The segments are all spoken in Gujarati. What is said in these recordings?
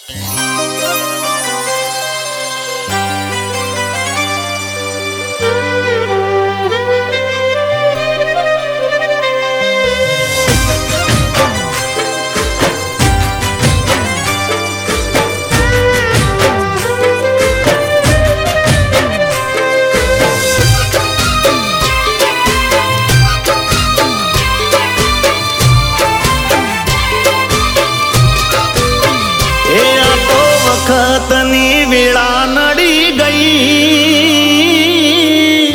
વખતની વેળા નડી ગઈ,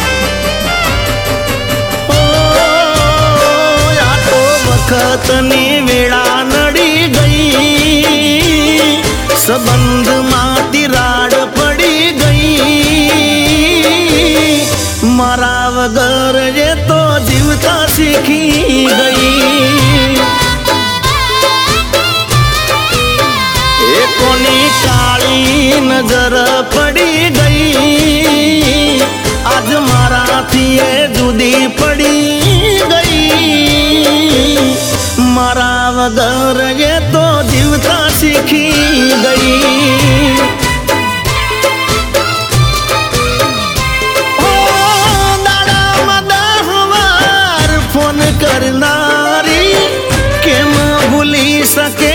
આ તો વખતની વેળા નડી ગઈ, સંબંધમાં તિરાડ પડી ગઈ, મારા વગર એ તો જીવતા શીખી ગઈ. કોની કાળી નજર પડી ગઈ, આજ મારાથી એ જુદી પડી ગઈ, મારા વગર એ તો જીવતા શીખી ગઈ. દાડામાં 10 વાર ફોન કરનારી કેમ ભૂલી શકે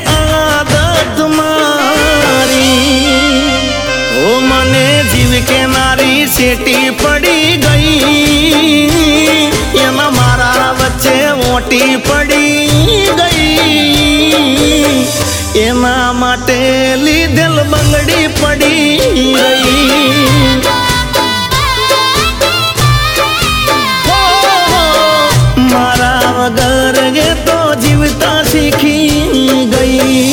કેનારી સેટી પડી ગઈ, એમાં મારા વચ્ચે મોટી પડી ગઈ, એના માટે લીધેલ બંગડી પડી ગઈ. મારા વગર એ તો જીવતા શીખી ગઈ.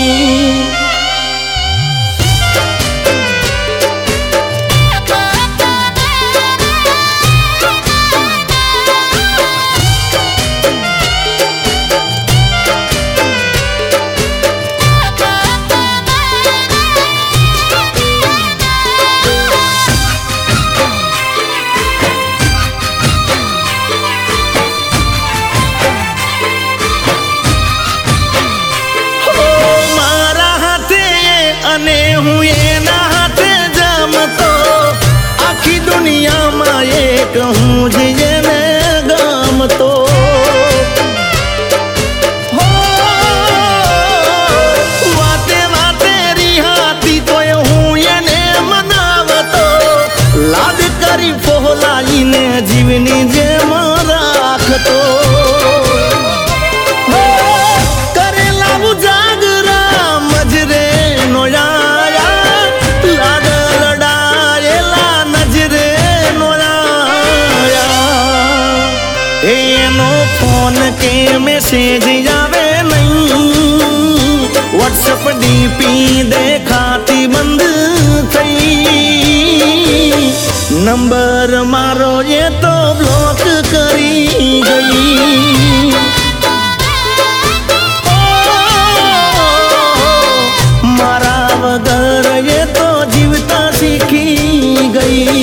અને હું એના હાથે જમતો, આખી દુનિયામાં એક હું જ એને ગમતો. વાતે વાતે રિહાતી તોય હું એને મનાવતો, લાડ કરી ફોલાઈને જીવની જેમ રાખતો. ફોન કે મેસેજ આવે નહીં, વોટ્સઅપ ડીપી દેખાતી બંધ થઈ, નંબર મારો એ તો બ્લોક કરી ગઈ. મારા વગર એ તો જીવતા શીખી ગઈ.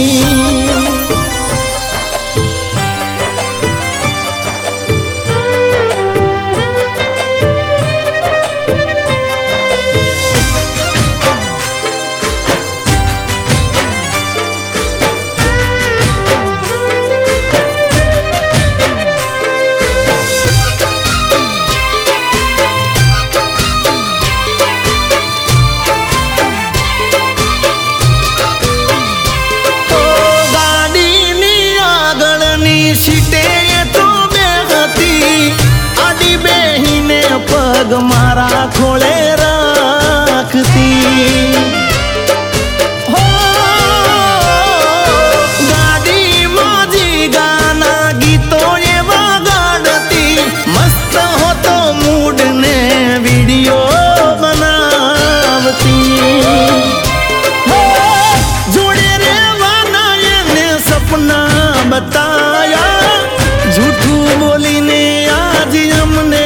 પગ મારા ખોળે રાખતી, ગાડીમાં જી ગાના ગીતો એવા ગાડતી, મસ્ત હોતો મૂડ ને વિડીયો બનાવતી, જોડે રેવાના એને સપના બતાયા, જૂઠું બોલીને આજ અમને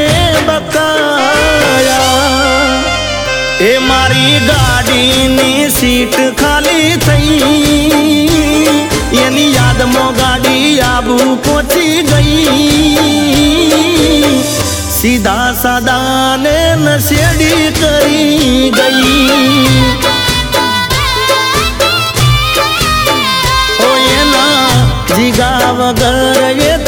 એ મારી ગાડીની સીટ ખાલી થઈ, એની યાદમાં ગાડી આબુ પહોંચી ગઈ, સીધા સાદાને નશેડી કરી વગર એ